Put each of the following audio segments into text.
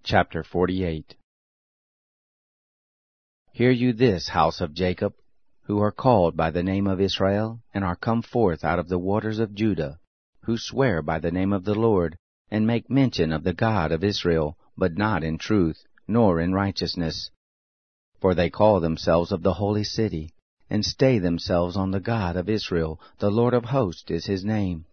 Chapter 48. Hear you this, house of Jacob, who are called by the name of Israel, and are come forth out of the waters of Judah, who swear by the name of the Lord, and make mention of the God of Israel, but not in truth, nor in righteousness. For they call themselves of the holy city, and stay themselves on the God of Israel, the Lord of hosts is his name.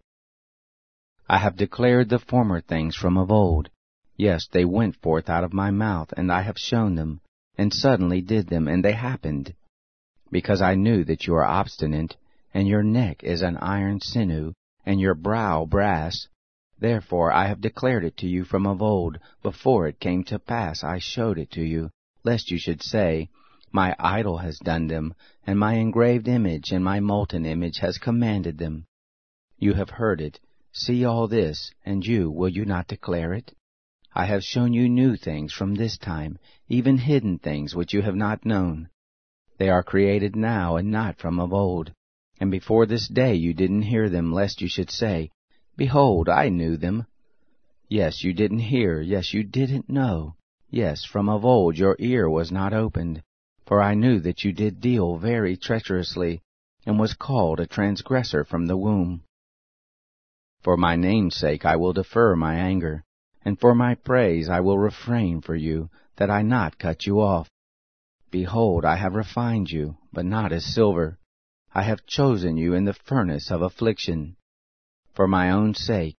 I have declared the former things from of old. Yes, they went forth out of my mouth, and I have shown them, and suddenly did them, and they happened. Because I knew that you are obstinate, and your neck is an iron sinew, and your brow brass. Therefore I have declared it to you from of old. Before it came to pass I showed it to you, lest you should say, My idol has done them, and my engraved image and my molten image has commanded them. You have heard it. See all this, and will you not declare it? I have shown you new things from this time, even hidden things which you have not known. They are created now, and not from of old. And before this day you didn't hear them, lest you should say, Behold, I knew them. Yes, you didn't hear, yes, you didn't know. Yes, from of old your ear was not opened. For I knew that you did deal very treacherously, and was called a transgressor from the womb. For my name's sake I will defer my anger, and for my praise I will refrain for you, that I not cut you off. Behold, I have refined you, but not as silver. I have chosen you in the furnace of affliction. For my own sake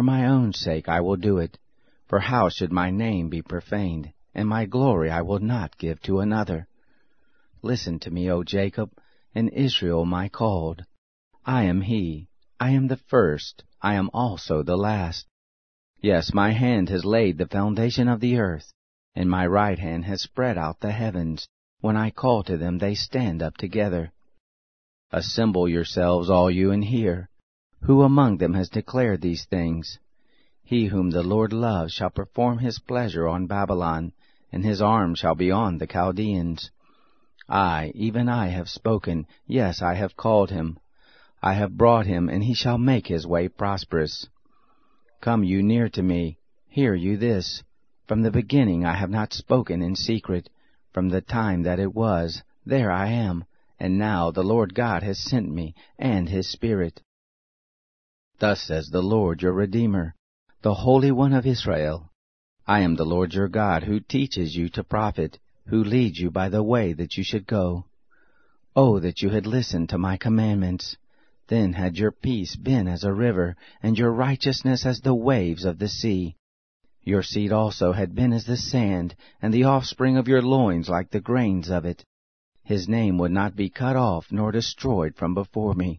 I will do it. For how should my name be profaned, and my glory I will not give to another? Listen to me, O Jacob, and Israel my called. I am he, I am the first, I am also the last. Yes, my hand has laid the foundation of the earth, and my right hand has spread out the heavens. When I call to them, they stand up together. Assemble yourselves, all you, and hear. Who among them has declared these things? He whom the Lord loves shall perform his pleasure on Babylon, and his arm shall be on the Chaldeans. I, even I, have spoken, yes, I have called him. I have brought him, and he shall make his way prosperous. Come you near to me, hear you this. From the beginning I have not spoken in secret. From the time that it was, there I am, and now the Lord God has sent me, and his Spirit. Thus says the Lord your Redeemer, the Holy One of Israel. I am the Lord your God, who teaches you to profit, who leads you by the way that you should go. Oh, that you had listened to my commandments! Then had your peace been as a river, and your righteousness as the waves of the sea. Your seed also had been as the sand, and the offspring of your loins like the grains of it. His name would not be cut off, nor destroyed from before me.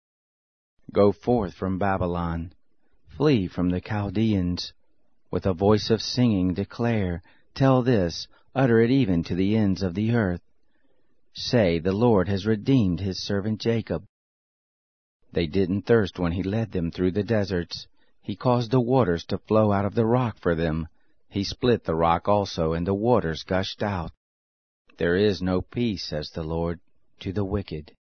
Go forth from Babylon, flee from the Chaldeans. With a voice of singing declare, tell this, utter it even to the ends of the earth. Say, the Lord has redeemed his servant Jacob. They didn't thirst when he led them through the deserts. He caused the waters to flow out of the rock for them. He split the rock also, and the waters gushed out. There is no peace, says the Lord, to the wicked.